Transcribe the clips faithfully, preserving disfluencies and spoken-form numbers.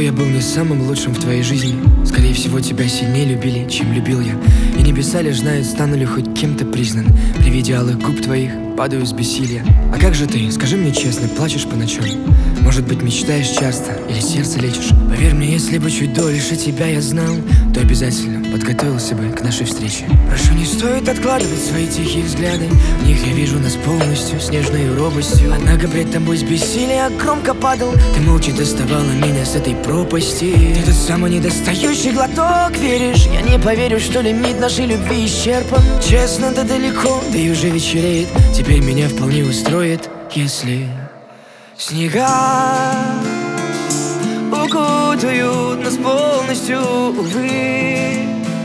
я был не самым лучшим в твоей жизни. Скорее всего, тебя сильнее любили, чем любил я. И небеса лишь знают, стану ли хоть кем-то признан. При виде алых губ твоих падаю с бессилия. А как же ты, скажи мне честно, плачешь по ночам? Может быть, мечтаешь часто или сердце лечишь? Поверь мне, если бы чуть дольше тебя я знал, то обязательно подготовился бы к нашей встрече. Прошу, не стоит откладывать свои тихие взгляды. В них я вижу нас полностью, с нежной робостью. Однако пред тобой с бессилия громко падал. Ты молча доставала меня с этой пропасти. Ты тот самый недостающий глоток, веришь? Я не поверю, что лимит нашей любви исчерпан. Честно, да далеко, да и уже вечереет. Теперь меня вполне устроит, если снега укутают нас полностью, увы.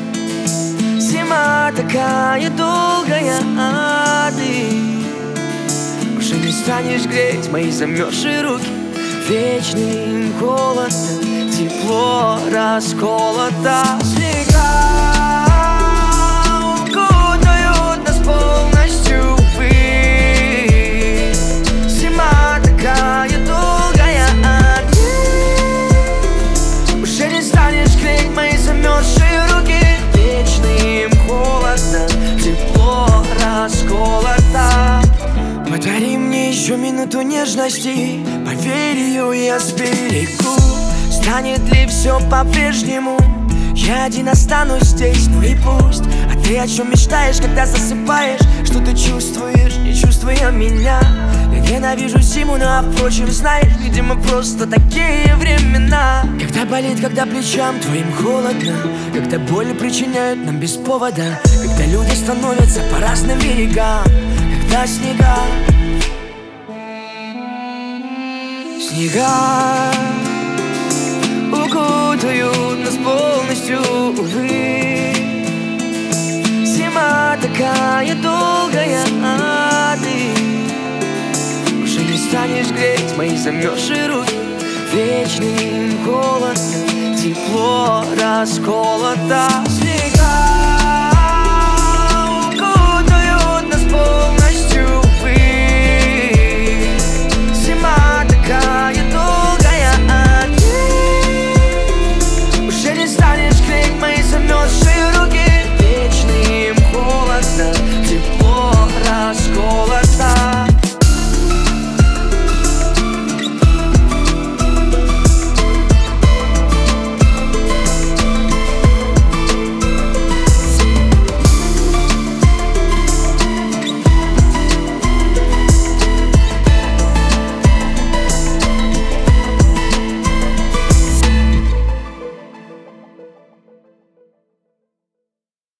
Зима такая долгая, а ты уже не станешь греть мои замерзшие руки. Вечный холод, тепло расколото. Снега укутают нас полностью, увы. Зима такая долгая, а ты уже не станешь греть мои замерзшие руки. Вечным холодно, тепло расколото. Подари мне еще минуту нежности, поверь, ее я сберегу. Станет ли все по-прежнему? Я один останусь здесь, ну и пусть. А ты о чем мечтаешь, когда засыпаешь? Что ты чувствуешь, не чувствуя меня? Я ненавижу зиму, но, впрочем, знаешь, видимо, просто такие времена. Когда болит, когда плечам твоим холодно, когда боль причиняют нам без повода, когда люди становятся по разным берегам, когда снега Снега укутают нас полностью, увы. Зима такая долгая, а ты уже не станешь греть мои замерзшие руки. Вечным холодом, тепло расколото.